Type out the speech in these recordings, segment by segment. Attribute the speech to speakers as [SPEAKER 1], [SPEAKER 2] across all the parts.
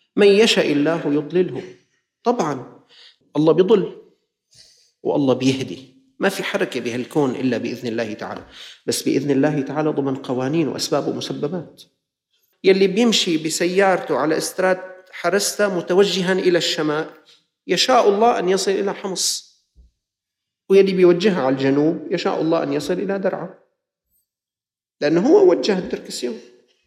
[SPEAKER 1] من يشاء الله يضلله. طبعا الله بيضل والله بيهدي، ما في حركة بهالكون إلا بإذن الله تعالى، بس بإذن الله تعالى ضمن قوانين وأسباب ومسببات. يلي بيمشي بسيارته على استراد حرستا متوجها إلى الشمال يشاء الله أن يصل إلى حمص، ويلي بيوجهها على الجنوب يشاء الله أن يصل إلى درعا، لأنه هو وجه الدركسيون.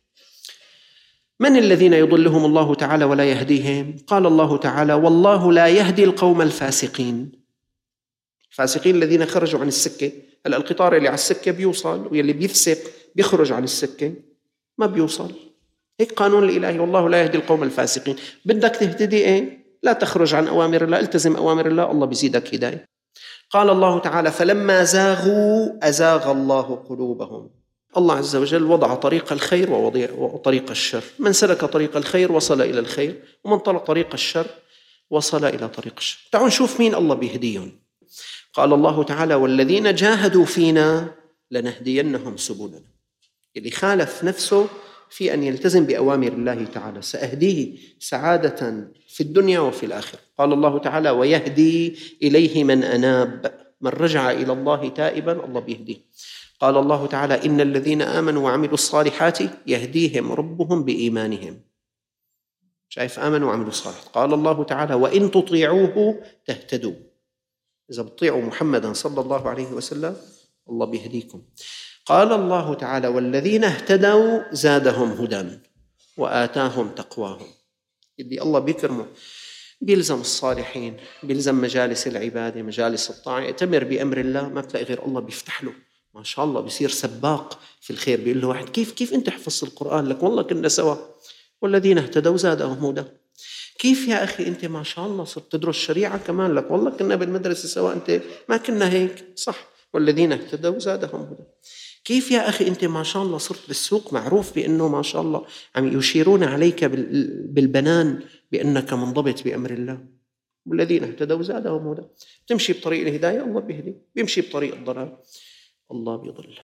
[SPEAKER 1] من الذين يضلهم الله تعالى ولا يهديهم؟ قال الله تعالى: والله لا يهدي القوم الفاسقين. الفاسقين الذين خرجوا عن السكة. هلأ القطار اللي على السكة بيوصل، واللي بيفسق بيخرج عن السكة ما بيوصل. هيك قانون الإلهي، والله لا يهدي القوم الفاسقين. بدك تهتدي إيه؟ لا تخرج عن أوامر الله، التزم أوامر الله، الله بيزيدك هداية. قال الله تعالى: فلما زاغوا أزاغ الله قلوبهم. الله عز وجل وضع طريق الخير وطريق الشر، من سلك طريق الخير وصل إلى الخير، ومن طلق طريق الشر وصل إلى طريق الشر. تعالوا نشوف مين الله بيهديهم. قال الله تعالى: والذين جاهدوا فينا لنهدينهم سبلنا. اللي خالف نفسه في أن يلتزم بأوامر الله تعالى سأهديه سعادة في الدنيا وفي الآخرة. قال الله تعالى: ويهدي إليه من أناب. من رجع إلى الله تائبا الله بيهديه. قال الله تعالى: إن الذين آمنوا وعملوا الصالحات يهديهم ربهم بإيمانهم. شايف؟ آمنوا وعملوا الصالحات. قال الله تعالى: وإن تطيعوه تهتدوا. إذا بتطيعوا محمدا صلى الله عليه وسلم الله بيهديكم. قال الله تعالى: والذين اهتدوا زادهم هدى وآتاهم تقواهم. اللي الله بيكرمه بيلزم الصالحين، بيلزم مجالس العبادة، مجالس الطاعة، يأتمر بأمر الله، ما بتلاقي غير الله بيفتح له ما شاء الله، بيصير سباق في الخير. بيقول له واحد: كيف أنت حفظت القرآن؟ لك والله كنا سوا. والذين اهتدوا زادهم هدى. كيف يا أخي أنت ما شاء الله صرت تدرس شريعة كمان؟ لك والله كنا بالمدرسة سوا، أنت ما كنا هيك. صح، والذين اهتدوا زادهم هدى. كيف يا أخي أنت ما شاء الله صرت بالسوق معروف بأنه ما شاء الله عم يشيرون عليك بالبنان بأنك منضبط بأمر الله. والذين اهتدوا زادهم هدى. تمشي بطريق الهداية الله بيهدي، بيمشي بطريق الضلال الله بيضل.